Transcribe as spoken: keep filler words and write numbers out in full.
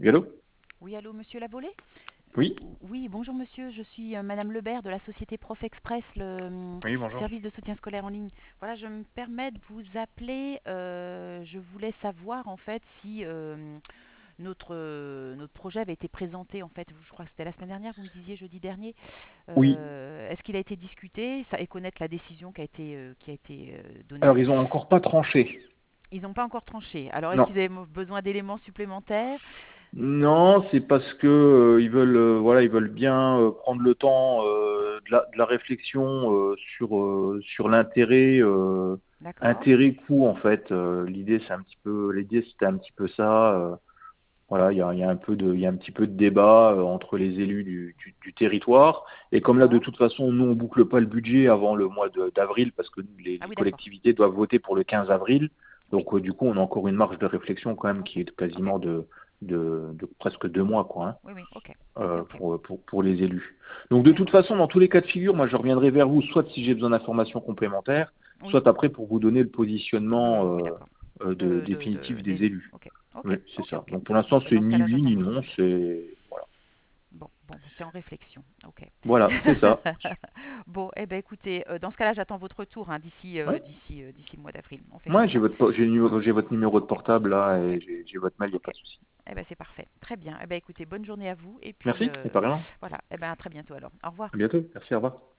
Oui, allô? Oui, allô, monsieur Lavolée? Oui? Oui, bonjour monsieur, je suis euh, madame Lebert de la société Prof Express, le euh, Oui, bonjour. service de soutien scolaire en ligne. Voilà, je me permets de vous appeler. Euh, je voulais savoir en fait si euh, notre, euh, notre projet avait été présenté, en fait, je crois que c'était la semaine dernière, vous me disiez jeudi dernier. Oui. Euh, est-ce qu'il a été discuté ça, et connaître la décision qui a été, euh, qui a été euh, donnée? Alors, ils ont encore pas tranché. Ils n'ont pas encore tranché. Alors, est-ce Non. qu'ils avaient mo- besoin d'éléments supplémentaires? Non, c'est parce que euh, ils veulent, euh, voilà, ils veulent bien euh, prendre le temps euh, de la, de la réflexion euh, sur euh, sur l'intérêt, euh, D'accord. intérêt coût en fait. Euh, l'idée, c'est un petit peu, l'idée, c'était un petit peu ça. euh, Voilà, il y a, il y a un peu de, il y a un petit peu de débat euh, entre les élus du, du, du territoire. Et comme là, de D'accord. toute façon, nous, on boucle pas le budget avant le mois de- d'avril, parce que les, Ah les oui, d'accord. collectivités doivent voter pour le quinze avril. Oui. Donc, euh, du coup, on a encore une marge de réflexion quand même Ok. qui est Ok. quasiment de, de, de presque deux mois, quoi, hein, Oui, oui, ok. Ok, euh, ok. pour, pour, pour les élus. Donc, de toute D'accord. façon, dans tous les cas de figure, moi, je reviendrai vers vous, soit si j'ai besoin d'informations complémentaires, Oui. soit après pour vous donner le Le, positionnement oui, euh, d'accord. euh, de, De, de, définitif de- des des élus. élus. Ok. Ok. Oui, c'est Ok, ça. ok. Donc pour Bon, l'instant, ben c'est dans ce ni cas-là, oui j'attends ni votre non, retour. c'est voilà. Bon, bon, ben, c'est en réflexion. Ok. Voilà, c'est ça. Bon, eh ben écoutez, euh, dans ce cas-là, j'attends votre retour hein, d'ici euh, Ouais. d'ici euh, d'ici le mois d'avril. On fait comme Moi, j'ai ça. votre po- j'ai le numéro, j'ai votre numéro de portable là Ok. et j'ai j'ai votre mail, il n'y a Ok. pas de souci. Eh ben c'est parfait. Très bien. Eh ben écoutez, bonne journée à vous. Et puis Merci, et euh, pareillement. voilà. Eh ben à très bientôt alors. Au revoir. À bientôt. Merci, au revoir.